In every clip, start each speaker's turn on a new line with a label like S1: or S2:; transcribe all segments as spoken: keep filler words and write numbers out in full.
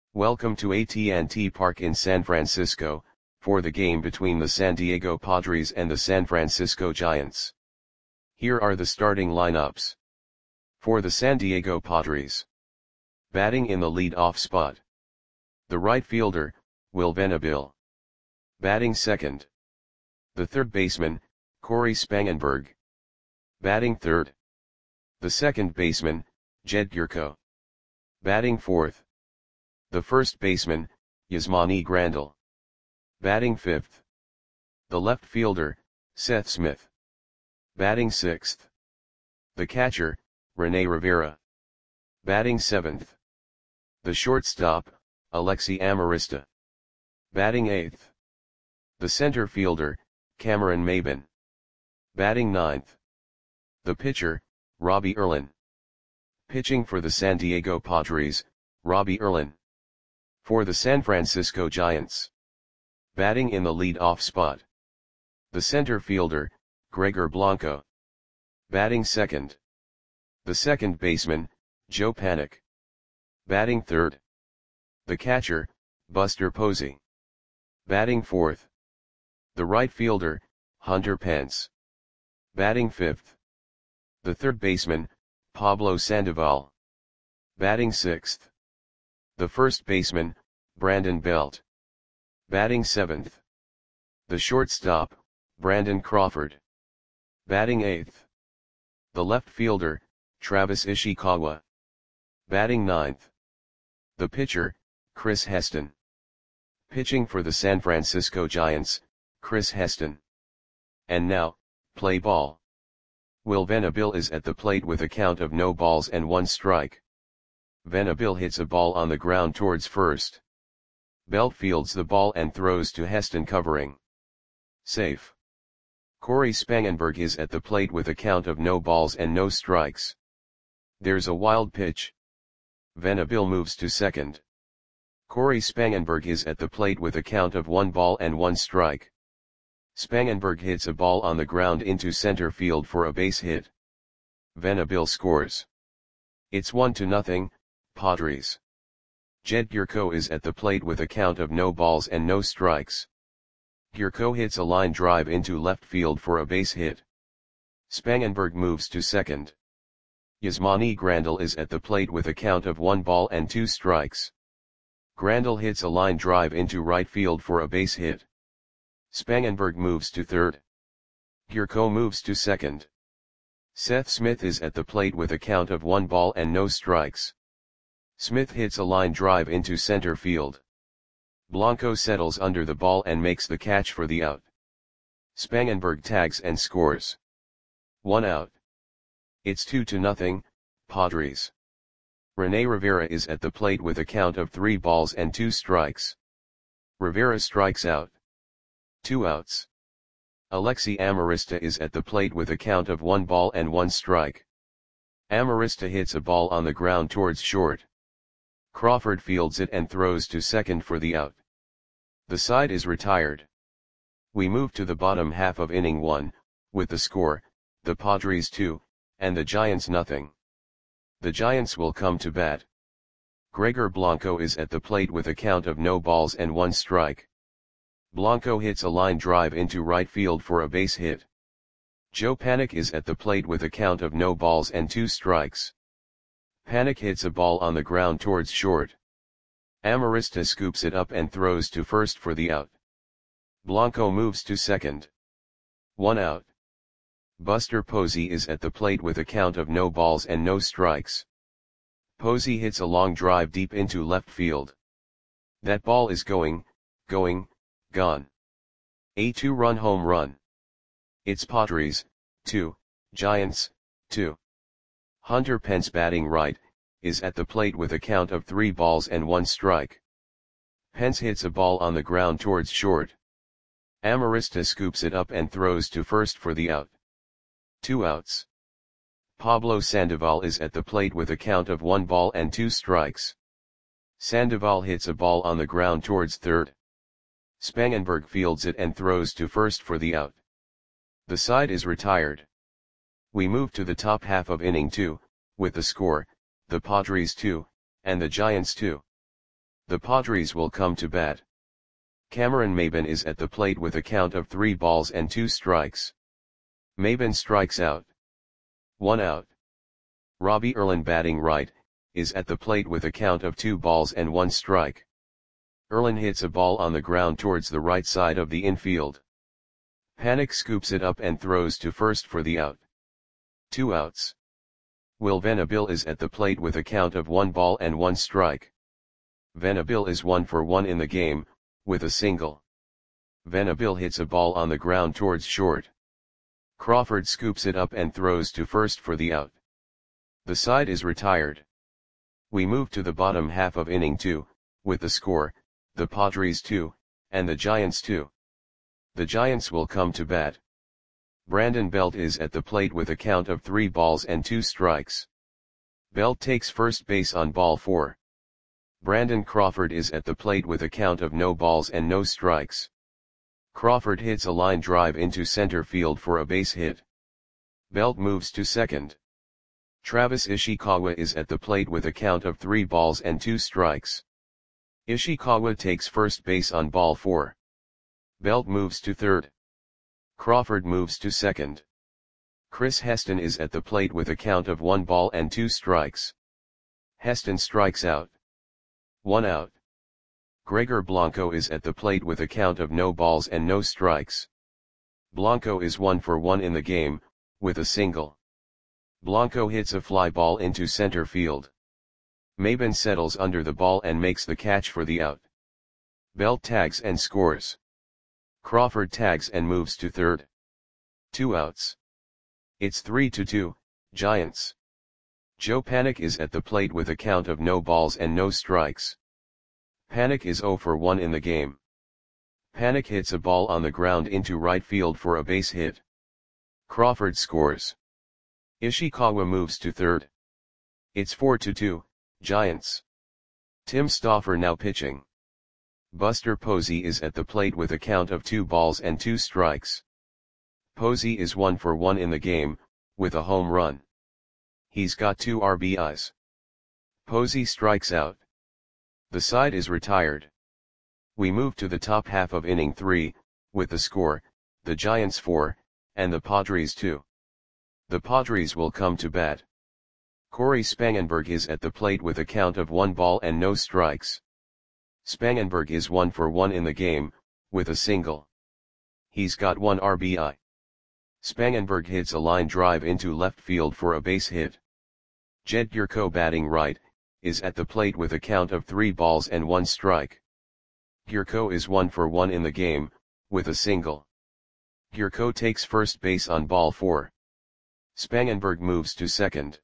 S1: Welcome to A T and T Park in San Francisco, for the game between the San Diego Padres and the San Francisco Giants. Here are the starting lineups. For the San Diego Padres. Batting in the lead-off spot. The right fielder, Will Venable. Batting second. The third baseman, Corey Spangenberg. Batting third. The second baseman, Jed Gyorko. Batting fourth. The first baseman, Yasmani Grandal. Batting fifth. The left fielder, Seth Smith. Batting sixth. The catcher, Rene Rivera. Batting seventh. The shortstop, Alexi Amarista. Batting eighth. The center fielder, Cameron Maybin. Batting ninth. The pitcher, Robbie Erlin. Pitching for the San Diego Padres, Robbie Erlin. For the San Francisco Giants. Batting in the lead-off spot. The center fielder, Gregor Blanco. Batting second. The second baseman, Joe Panik. Batting third. The catcher, Buster Posey. Batting fourth. The right fielder, Hunter Pence. Batting fifth. The third baseman, Pablo Sandoval. Batting sixth. The first baseman, Brandon Belt. Batting seventh. The shortstop, Brandon Crawford. Batting eighth. The left fielder, Travis Ishikawa. Batting ninth. The pitcher, Chris Heston. Pitching for the San Francisco Giants, Chris Heston. And now, play ball. Will Venable is at the plate with a count of no balls and one strike. Venable hits a ball on the ground towards first. Belt fields the ball and throws to Heston covering. Safe. Corey Spangenberg is at the plate with a count of no balls and no strikes. There's a wild pitch. Venable moves to second. Corey Spangenberg is at the plate with a count of one ball and one strike. Spangenberg hits a ball on the ground into center field for a base hit. Venable scores. It's one to nothing, Padres. Jed Gyorko is at the plate with a count of no balls and no strikes. Gyorko hits a line drive into left field for a base hit. Spangenberg moves to second. Yasmani Grandal is at the plate with a count of one ball and two strikes. Grandal hits a line drive into right field for a base hit. Spangenberg moves to third. Gyorko moves to second. Seth Smith is at the plate with a count of one ball and no strikes. Smith hits a line drive into center field. Blanco settles under the ball and makes the catch for the out. Spangenberg tags and scores. One out. It's two to nothing, Padres. Rene Rivera is at the plate with a count of three balls and two strikes. Rivera strikes out. Two outs. Alexi Amarista is at the plate with a count of one ball and one strike. Amarista hits a ball on the ground towards short. Crawford fields it and throws to second for the out. The side is retired. We move to the bottom half of inning one, with the score, the Padres two, and the Giants nothing. The Giants will come to bat. Gregor Blanco is at the plate with a count of no balls and one strike. Blanco hits a line drive into right field for a base hit. Joe Panik is at the plate with a count of no balls and two strikes. Panik hits a ball on the ground towards short. Amarista scoops it up and throws to first for the out. Blanco moves to second. One out. Buster Posey is at the plate with a count of no balls and no strikes. Posey hits a long drive deep into left field. That ball is going, going, gone. A two-run home run. It's Padres, two, Giants, two. Hunter Pence batting right, is at the plate with a count of three balls and one strike. Pence hits a ball on the ground towards short. Amarista scoops it up and throws to first for the out. Two outs. Pablo Sandoval is at the plate with a count of one ball and two strikes. Sandoval hits a ball on the ground towards third. Spangenberg fields it and throws to first for the out. The side is retired. We move to the top half of inning two, with the score, the Padres two, and the Giants two. The Padres will come to bat. Cameron Maybin is at the plate with a count of three balls and two strikes. Maybin strikes out. One out. Robbie Erlin, batting right, is at the plate with a count of two balls and one strike. Erlin hits a ball on the ground towards the right side of the infield. Panik scoops it up and throws to first for the out. Two outs. Will Venabil is at the plate with a count of one ball and one strike. Venabil is one for one in the game, with a single. Venabil hits a ball on the ground towards short. Crawford scoops it up and throws to first for the out. The side is retired. We move to the bottom half of inning two, with the score, the Padres two, and the Giants two. The Giants will come to bat. Brandon Belt is at the plate with a count of three balls and two strikes. Belt takes first base on ball four. Brandon Crawford is at the plate with a count of no balls and no strikes. Crawford hits a line drive into center field for a base hit. Belt moves to second. Travis Ishikawa is at the plate with a count of three balls and two strikes. Ishikawa takes first base on ball four. Belt moves to third. Crawford moves to second. Chris Heston is at the plate with a count of one ball and two strikes. Heston strikes out. One out. Gregor Blanco is at the plate with a count of no balls and no strikes. Blanco is one for one in the game, with a single. Blanco hits a fly ball into center field. Maybin settles under the ball and makes the catch for the out. Belt tags and scores. Crawford tags and moves to third. Two outs. It's three to two, Giants. Joe Panik is at the plate with a count of no balls and no strikes. Panik is zero for one in the game. Panik hits a ball on the ground into right field for a base hit. Crawford scores. Ishikawa moves to third. It's four to two, Giants. Tim Stauffer now pitching. Buster Posey is at the plate with a count of two balls and two strikes. Posey is one for one in the game, with a home run. He's got two R B Is. Posey strikes out. The side is retired. We move to the top half of inning three, with the score, the Giants four, and the Padres two. The Padres will come to bat. Corey Spangenberg is at the plate with a count of one ball and no strikes. Spangenberg is one for one in the game, with a single. He's got one R B I. Spangenberg hits a line drive into left field for a base hit. Jed Gurko, batting right, is at the plate with a count of three balls and one strike. Gurko is one for one in the game, with a single. Gurko takes first base on ball four. Spangenberg moves to second.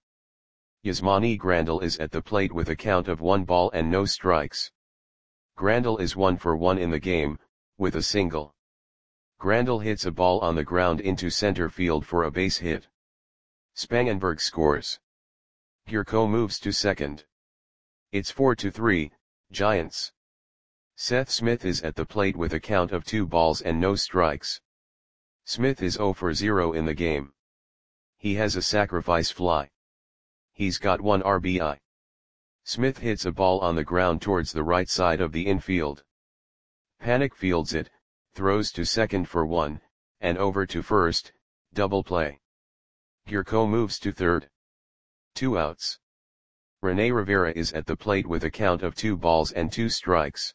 S1: Yasmani Grandal is at the plate with a count of one ball and no strikes. Grandal is one for one in the game, with a single. Grandal hits a ball on the ground into center field for a base hit. Spangenberg scores. Gurko moves to second. It's four to three, Giants. Seth Smith is at the plate with a count of two balls and no strikes. Smith is zero for zero in the game. He has a sacrifice fly. He's got one R B I. Smith hits a ball on the ground towards the right side of the infield. Panik fields it, throws to second for one, and over to first, double play. Gurko moves to third. Two outs. Rene Rivera is at the plate with a count of two balls and two strikes.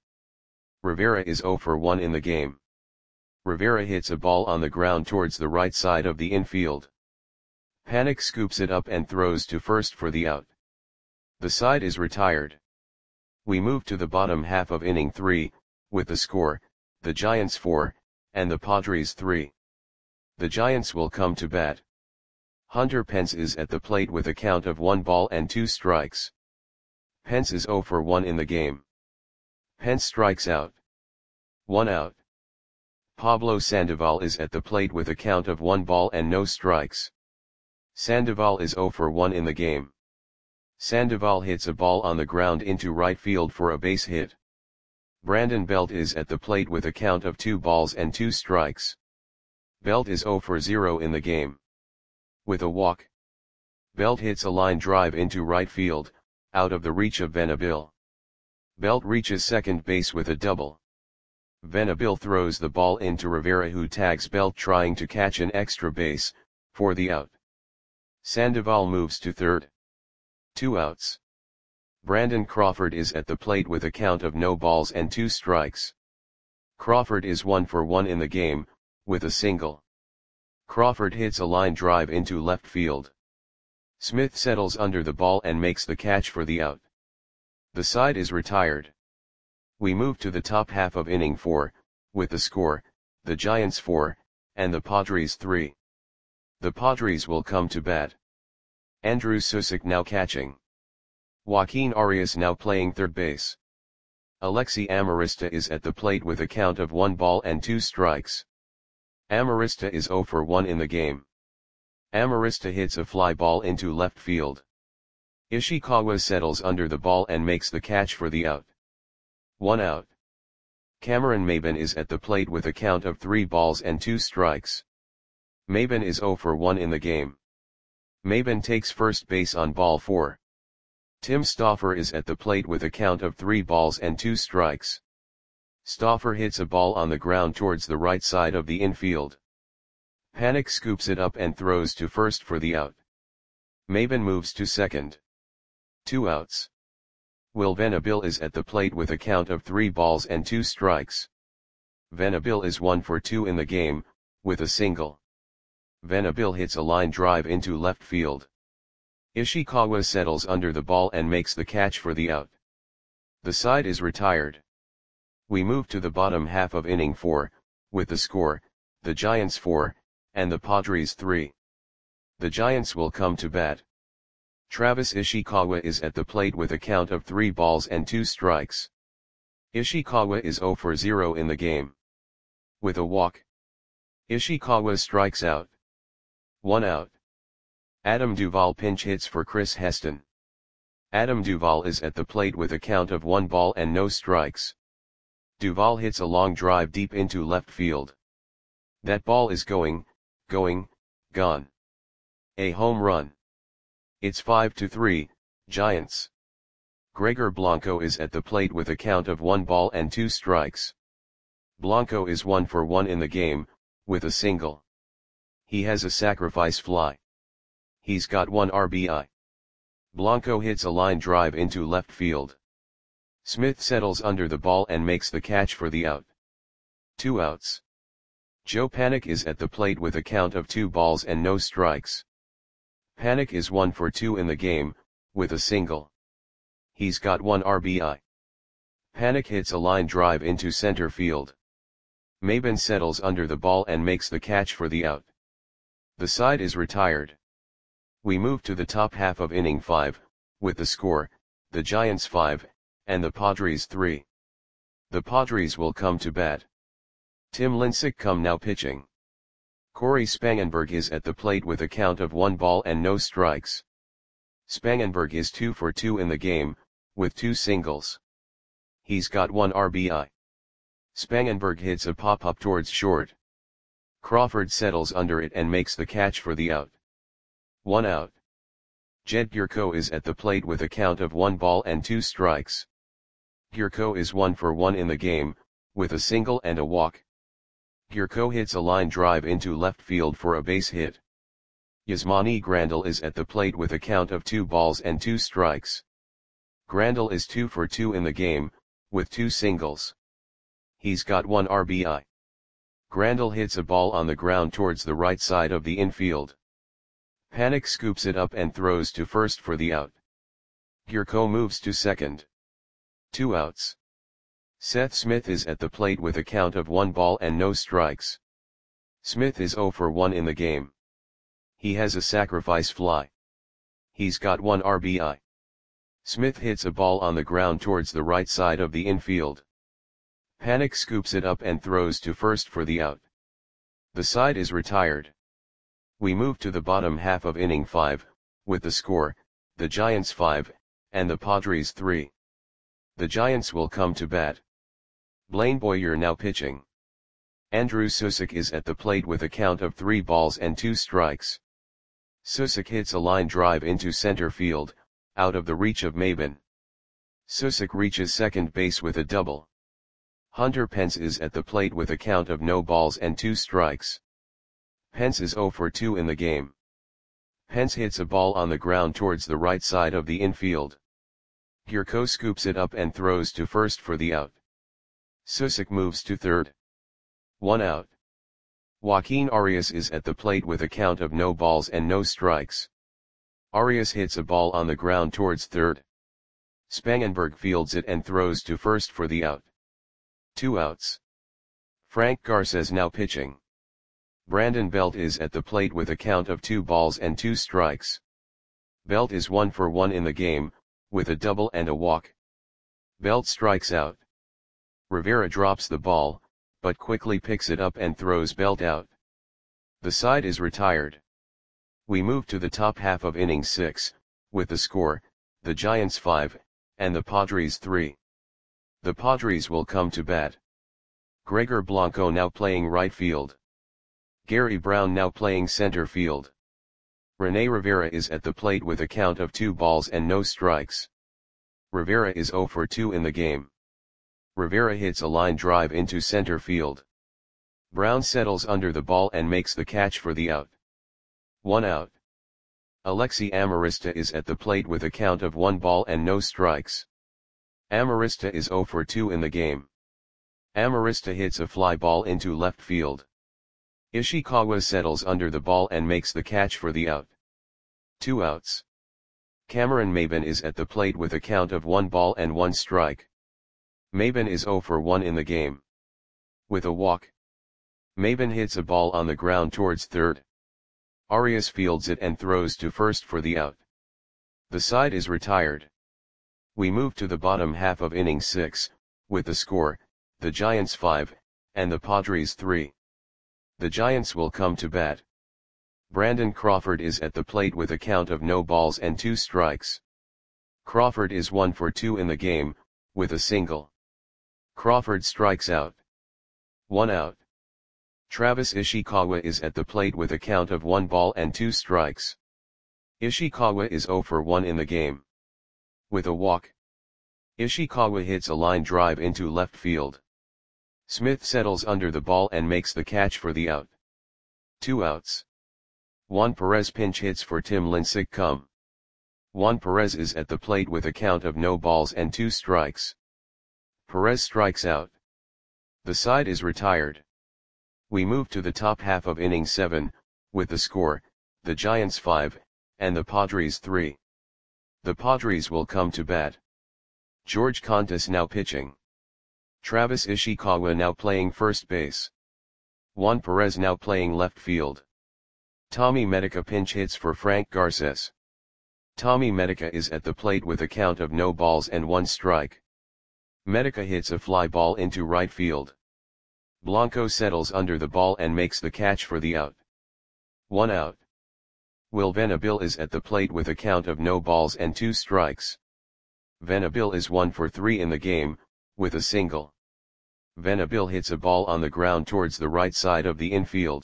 S1: Rivera is zero for one in the game. Rivera hits a ball on the ground towards the right side of the infield. Panik scoops it up and throws to first for the out. The side is retired. We move to the bottom half of inning three, with the score, the Giants four, and the Padres three. The Giants will come to bat. Hunter Pence is at the plate with a count of one ball and two strikes. Pence is zero for one in the game. Pence strikes out. One out. Pablo Sandoval is at the plate with a count of one ball and no strikes. Sandoval is zero for one in the game. Sandoval hits a ball on the ground into right field for a base hit. Brandon Belt is at the plate with a count of two balls and two strikes. Belt is zero for zero in the game. With a walk. Belt hits a line drive into right field, out of the reach of Venabil. Belt reaches second base with a double. Venable throws the ball into Rivera, who tags Belt trying to catch an extra base, for the out. Sandoval moves to third. Two outs. Brandon Crawford is at the plate with a count of no balls and two strikes. Crawford is one for one in the game, with a single. Crawford hits a line drive into left field. Smith settles under the ball and makes the catch for the out. The side is retired. We move to the top half of inning four, with the score, the Giants four, and the Padres three. The Padres will come to bat. Andrew Susick now catching. Joaquin Arias now playing third base. Alexi Amarista is at the plate with a count of one ball and two strikes. Amarista is zero for one in the game. Amarista hits a fly ball into left field. Ishikawa settles under the ball and makes the catch for the out. One out. Cameron Maybin is at the plate with a count of three balls and two strikes. Maybin is zero for one in the game. Maybin takes first base on ball four. Tim Stauffer is at the plate with a count of three balls and two strikes. Stauffer hits a ball on the ground towards the right side of the infield. Panik scoops it up and throws to first for the out. Maybin moves to second. Two outs. Will Venable is at the plate with a count of three balls and two strikes. Venable is one for two in the game, with a single. Venable hits a line drive into left field. Ishikawa settles under the ball and makes the catch for the out. The side is retired. We move to the bottom half of inning four, with the score, the Giants four, and the Padres three. The Giants will come to bat. Travis Ishikawa is at the plate with a count of three balls and two strikes. Ishikawa is zero for zero in the game. With a walk. Ishikawa strikes out. One out. Adam Duvall pinch hits for Chris Heston. Adam Duvall is at the plate with a count of one ball and no strikes. Duvall hits a long drive deep into left field. That ball is going, going, gone. A home run. It's five to three, Giants. Gregor Blanco is at the plate with a count of one ball and two strikes. Blanco is one for one in the game, with a single. He has a sacrifice fly. He's got one R B I. Blanco hits a line drive into left field. Smith settles under the ball and makes the catch for the out. Two outs. Joe Panik is at the plate with a count of two balls and no strikes. Panik is one for two in the game, with a single. He's got one R B I. Panik hits a line drive into center field. Maybin settles under the ball and makes the catch for the out. The side is retired. We move to the top half of inning five, with the score, the Giants five, and the Padres three. The Padres will come to bat. Tim Lincecum come now pitching. Corey Spangenberg is at the plate with a count of one ball and no strikes. Spangenberg is two for two in the game, with two singles. He's got one R B I. Spangenberg hits a pop-up towards short. Crawford settles under it and makes the catch for the out. One out. Jed Gurko is at the plate with a count of one ball and two strikes. Gurko is one for one in the game, with a single and a walk. Gurko hits a line drive into left field for a base hit. Yasmani Grandal is at the plate with a count of two balls and two strikes. Grandal is two for two in the game, with two singles. He's got one R B I. Grandal hits a ball on the ground towards the right side of the infield. Panik scoops it up and throws to first for the out. Gurko moves to second. Two outs. Seth Smith is at the plate with a count of one ball and no strikes. Smith is zero for one in the game. He has a sacrifice fly. He's got one R B I. Smith hits a ball on the ground towards the right side of the infield. Panik scoops it up and throws to first for the out. The side is retired. We move to the bottom half of inning five, with the score, the Giants five, and the Padres three. The Giants will come to bat. Blaine Boyer now pitching. Andrew Susick is at the plate with a count of three balls and two strikes. Susick hits a line drive into center field, out of the reach of Maybin. Susick reaches second base with a double. Hunter Pence is at the plate with a count of no balls and two strikes. Pence is zero for two in the game. Pence hits a ball on the ground towards the right side of the infield. Gierko scoops it up and throws to first for the out. Susick moves to third. One out. Joaquin Arias is at the plate with a count of no balls and no strikes. Arias hits a ball on the ground towards third. Spangenberg fields it and throws to first for the out. Two outs. Frank Garces now pitching. Brandon Belt is at the plate with a count of two balls and two strikes. Belt is one for one in the game, with a double and a walk. Belt strikes out. Rivera drops the ball, but quickly picks it up and throws Belt out. The side is retired. We move to the top half of inning six, with the score, the Giants five, and the Padres three. The Padres will come to bat. Gregor Blanco now playing right field. Gary Brown now playing center field. Rene Rivera is at the plate with a count of two balls and no strikes. Rivera is zero for two in the game. Rivera hits a line drive into center field. Brown settles under the ball and makes the catch for the out. One out. Alexi Amarista is at the plate with a count of one ball and no strikes. Amarista is zero for two in the game. Amarista hits a fly ball into left field. Ishikawa settles under the ball and makes the catch for the out. Two outs. Cameron Maybin is at the plate with a count of one ball and one strike. Maybin is zero for one in the game. With a walk. Maybin hits a ball on the ground towards third. Arias fields it and throws to first for the out. The side is retired. We move to the bottom half of inning six, with the score, the Giants five, and the Padres three. The Giants will come to bat. Brandon Crawford is at the plate with a count of no balls and two strikes. Crawford is one for two in the game, with a single. Crawford strikes out. One out. Travis Ishikawa is at the plate with a count of one ball and two strikes. Ishikawa is zero for one in the game. With a walk. Ishikawa hits a line drive into left field. Smith settles under the ball and makes the catch for the out. Two outs. Juan Perez pinch hits for Tim Lincecum. Juan Perez is at the plate with a count of no balls and two strikes. Perez strikes out. The side is retired. We move to the top half of inning seven, with the score, the Giants five, and the Padres three. The Padres will come to bat. George Contis now pitching. Travis Ishikawa now playing first base. Juan Perez now playing left field. Tommy Medica pinch hits for Frank Garces. Tommy Medica is at the plate with a count of no balls and one strike. Medica hits a fly ball into right field. Blanco settles under the ball and makes the catch for the out. One out. Will Venable is at the plate with a count of no balls and two strikes. Venable is one for three in the game, with a single. Venable hits a ball on the ground towards the right side of the infield.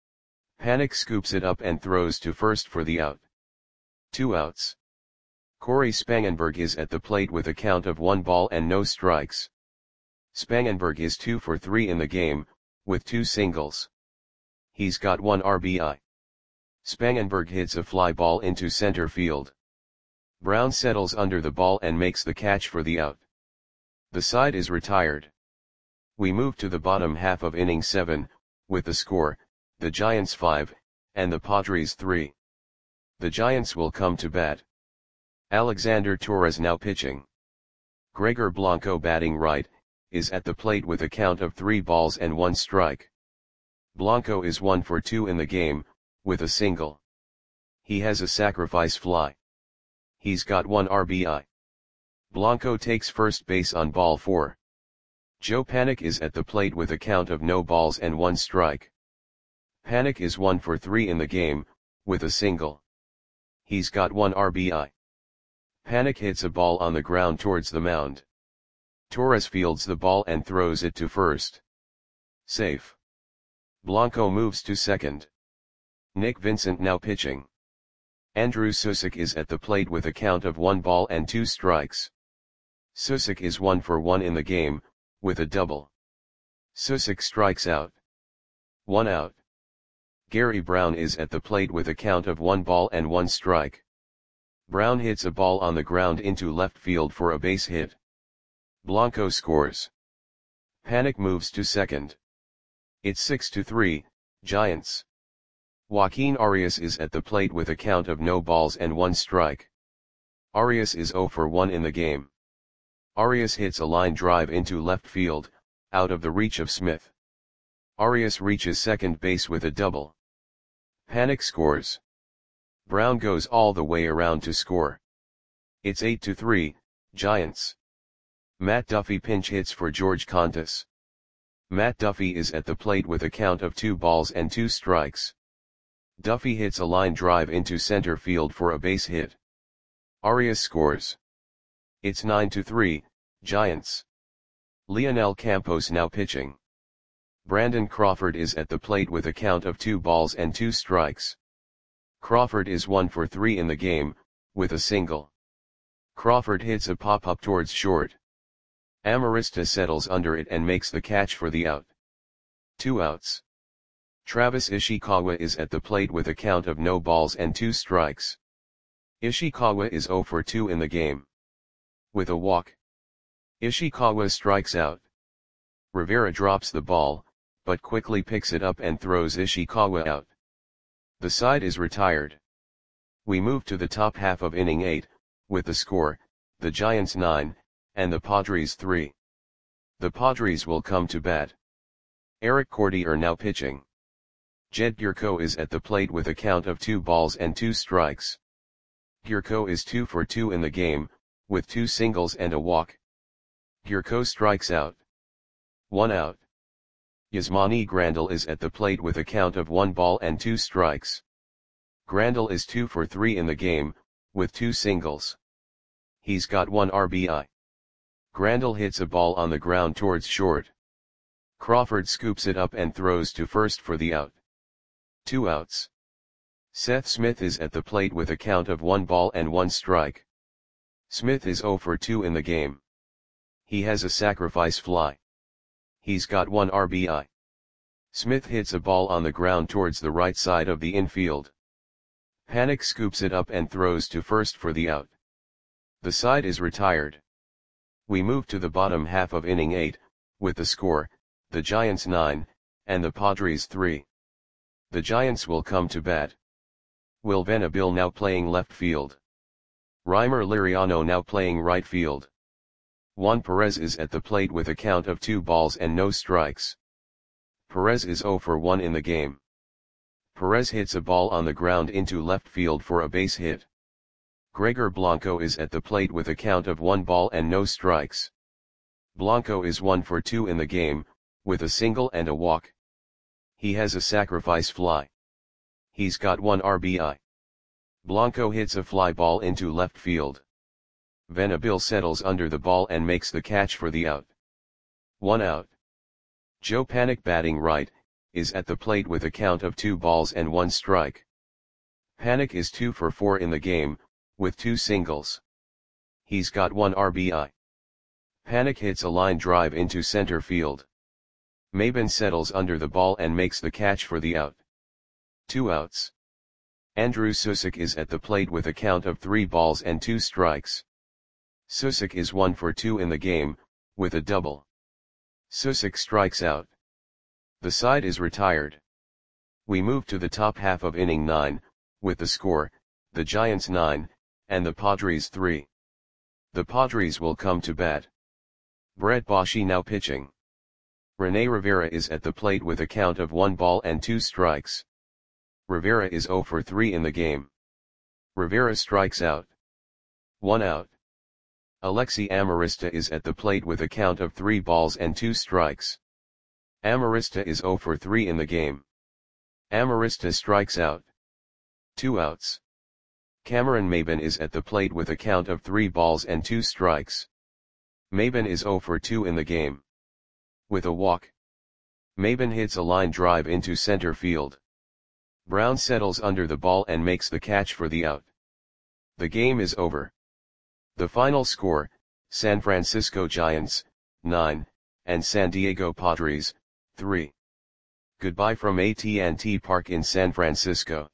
S1: Panik scoops it up and throws to first for the out. Two outs. Corey Spangenberg is at the plate with a count of one ball and no strikes. Spangenberg is two for three in the game, with two singles. He's got one R B I. Spangenberg hits a fly ball into center field. Brown settles under the ball and makes the catch for the out. The side is retired. We move to the bottom half of inning seven, with the score, the Giants five, and the Padres three. The Giants will come to bat. Alexander Torres now pitching. Gregor Blanco batting right, is at the plate with a count of three balls and one strike. Blanco is one for two in the game, with a single. He has a sacrifice fly. He's got one R B I. Blanco takes first base on ball four. Joe Panik is at the plate with a count of no balls and one strike. Panik is one for three in the game, with a single. He's got one R B I. Panik hits a ball on the ground towards the mound. Torres fields the ball and throws it to first. Safe. Blanco moves to second. Nick Vincent now pitching. Andrew Susick is at the plate with a count of one ball and two strikes. Susick is one for one in the game, with a double. Susick strikes out. One out. Gary Brown is at the plate with a count of one ball and one strike. Brown hits a ball on the ground into left field for a base hit. Blanco scores. Panik moves to second. It's six to three, Giants. Joaquin Arias is at the plate with a count of no balls and one strike. Arias is zero for one in the game. Arias hits a line drive into left field, out of the reach of Smith. Arias reaches second base with a double. Panik scores. Brown goes all the way around to score. It's eight to three, Giants. Matt Duffy pinch hits for George Contis. Matt Duffy is at the plate with a count of two balls and two strikes. Duffy hits a line drive into center field for a base hit. Arias scores. It's nine to three, Giants. Leonel Campos now pitching. Brandon Crawford is at the plate with a count of two balls and two strikes. Crawford is one for three in the game, with a single. Crawford hits a pop-up towards short. Amarista settles under it and makes the catch for the out. Two outs. Travis Ishikawa is at the plate with a count of no balls and two strikes. Ishikawa is zero for two in the game. With a walk. Ishikawa strikes out. Rivera drops the ball, but quickly picks it up and throws Ishikawa out. The side is retired. We move to the top half of inning eight, with the score, the Giants nine, and the Padres three. The Padres will come to bat. Eric Cordier now pitching. Jed Gurko is at the plate with a count of two balls and two strikes. Gurko is two for two in the game, with two singles and a walk. Gurko strikes out. One out. Yasmani Grandal is at the plate with a count of one ball and two strikes. Grandal is two for three in the game, with two singles. He's got one R B I. Grandal hits a ball on the ground towards short. Crawford scoops it up and throws to first for the out. Two outs. Seth Smith is at the plate with a count of one ball and one strike. Smith is zero for two in the game. He has a sacrifice fly. He's got one R B I. Smith hits a ball on the ground towards the right side of the infield. Panik scoops it up and throws to first for the out. The side is retired. We move to the bottom half of inning eight, with the score, the Giants nine, and the Padres three. The Giants will come to bat. Will Venable now playing left field. Reimer Liriano now playing right field. Juan Perez is at the plate with a count of two balls and no strikes. Perez is zero for one in the game. Perez hits a ball on the ground into left field for a base hit. Gregor Blanco is at the plate with a count of one ball and no strikes. Blanco is one for two in the game, with a single and a walk. He has a sacrifice fly. He's got one R B I. Blanco hits a fly ball into left field. Venable settles under the ball and makes the catch for the out. One out. Joe Panik batting right, is at the plate with a count of two balls and one strike. Panik is two for four in the game, with two singles. He's got one R B I. Panik hits a line drive into center field. Maben settles under the ball and makes the catch for the out. Two outs. Andrew Susick is at the plate with a count of three balls and two strikes. Susick is one for two in the game, with a double. Susick strikes out. The side is retired. We move to the top half of inning nine, with the score, the Giants nine, and the Padres three. The Padres will come to bat. Brett Boschi now pitching. Rene Rivera is at the plate with a count of one ball and two strikes. Rivera is zero for three in the game. Rivera strikes out. One out. Alexi Amarista is at the plate with a count of three balls and two strikes. Amarista is zero for three in the game. Amarista strikes out. Two outs. Cameron Maben is at the plate with a count of three balls and two strikes. Maben is zero for two in the game. With a walk. Maben hits a line drive into center field. Brown settles under the ball and makes the catch for the out. The game is over. The final score, San Francisco Giants, nine, and San Diego Padres, three. Goodbye from A T and T Park in San Francisco.